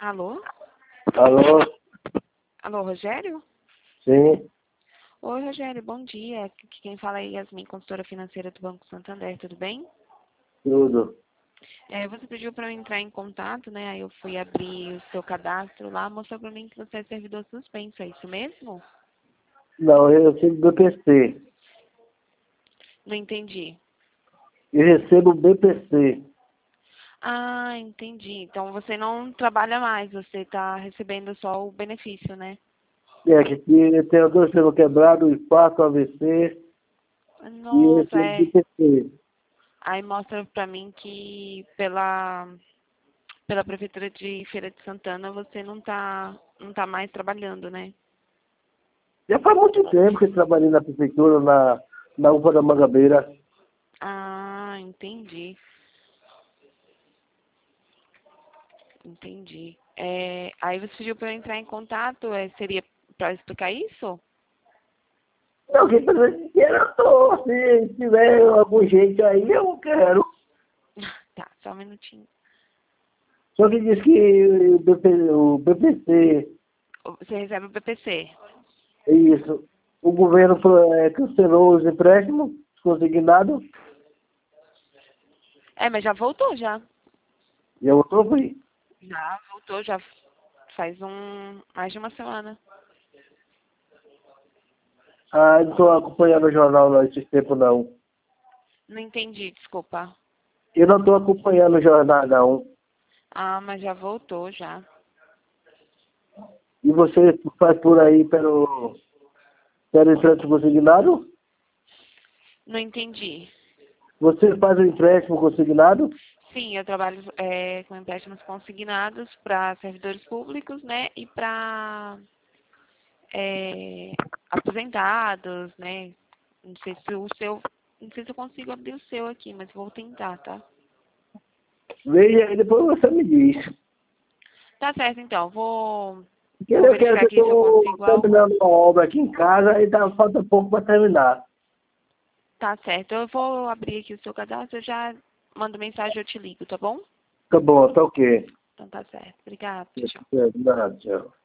Alô? Alô? Alô, Rogério? Sim, Oi, Rogério, bom dia. Aqui quem fala é Yasmin, consultora financeira do Banco Santander, tudo bem? tudo. Você pediu para eu entrar em contato, né? Aí eu fui abrir o seu cadastro lá, mostrou para mim que você é servidor suspenso, é isso mesmo? Não, eu recebo BPC. Não entendi. Eu recebo BPC. Ah, entendi. Então você não trabalha mais, você está recebendo só o benefício, né? É, que aqui eu tenho dois pneus quebrados, infarto, AVC e eu Nossa, recebo é. BPC. Aí mostra para mim que pela Prefeitura de Feira de Santana você não tá mais trabalhando, né? Já faz muito tempo que eu trabalhei na prefeitura, na UPA da Mangabeira. Ah, entendi. Entendi. Aí você pediu para eu entrar em contato, seria para explicar isso? Não, quem precisa de dinheiro eu tô. Se tiver algum jeito aí, eu quero. Tá, só um minutinho. Só que diz que o BPC, Você recebe o PPC. é isso. O governo cancelou os empréstimos consignados. Mas já voltou, já. E eu tô fui. Já voltou, já faz mais de uma semana. Ah, não estou acompanhando o jornal não, esse tempo não. Não entendi, desculpa. Eu não estou acompanhando o jornal não. Ah, mas já voltou, já. E você faz por aí pelo empréstimo consignado? Não entendi. Você faz o empréstimo consignado? Sim, eu trabalho com empréstimos consignados para servidores públicos, né? E para aposentados, né? Não sei se o seu, não sei se eu consigo abrir o seu aqui, mas vou tentar, tá? Veja aí, depois você me diz. Tá certo, então. Porque Vou eu quero verificar que eu aqui se eu estou consigo terminando uma obra aqui em casa e falta pouco para terminar. Tá certo. Eu vou abrir aqui o seu cadastro, eu já mando mensagem, eu te ligo, tá bom? Tá bom, tá ok. Então tá certo. Obrigada. Tchau. Nada, tchau.